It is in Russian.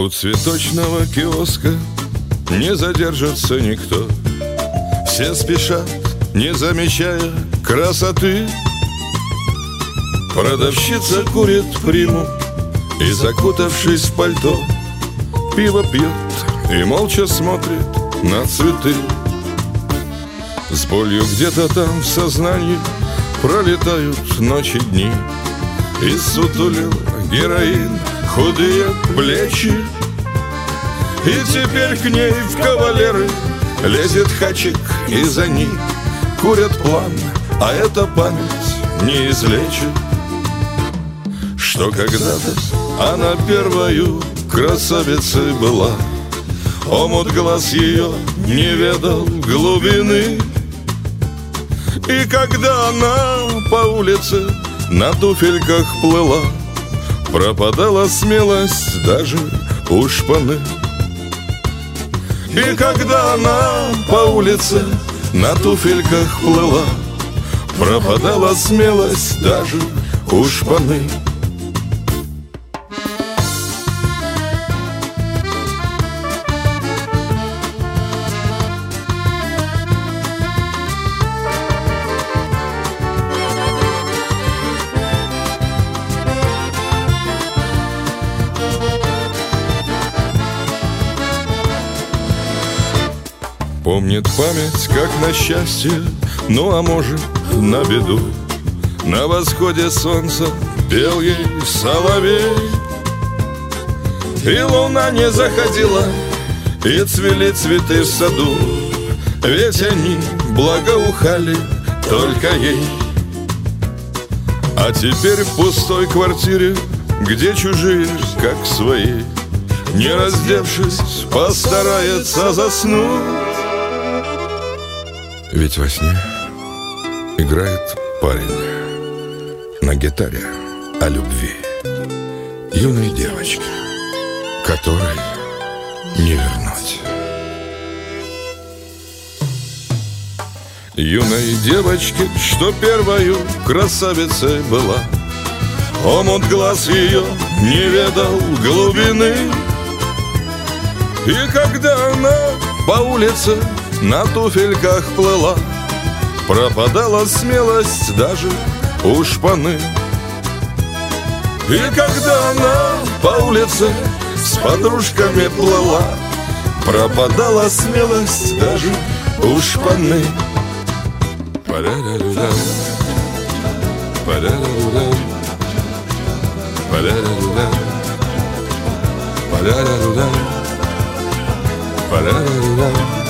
У цветочного киоска не задержится никто. Все спешат, не замечая красоты. Продавщица курит приму и, закутавшись в пальто, пиво пьет и молча смотрит на цветы. С болью где-то там в сознании пролетают ночи, дни. И сутулил героин худые плечи. И теперь к ней в кавалеры лезет хачик, и за ней курят план, а эта память не излечит, что когда-то она первою красавицей была. Омут глаз ее не ведал глубины. И когда она по улице на туфельках плыла, пропадала смелость даже у шпаны. И когда она по улице на туфельках плыла, пропадала смелость даже у шпаны. Помнит память, как на счастье, ну а может на беду. На восходе солнца пел ей соловей, и луна не заходила, и цвели цветы в саду, ведь они благоухали только ей. А теперь в пустой квартире, где чужие, как свои, не раздевшись, постарается заснуть. Ведь во сне играет парень на гитаре о любви юной девочки, которой не вернуть. Юной девочке, что первою красавицей была, омут глаз ее не ведал глубины. И когда она по улице на туфельках плыла, пропадала смелость даже у шпаны. И когда она по улице с подружками плыла, пропадала смелость даже у шпаны. Па-ля-ля-ля-ля, па-ля-ля-ля-ля, па-ля-ля-ля-ля, па-ля-ля-ля-ля, па-ля-ля-ля-ля.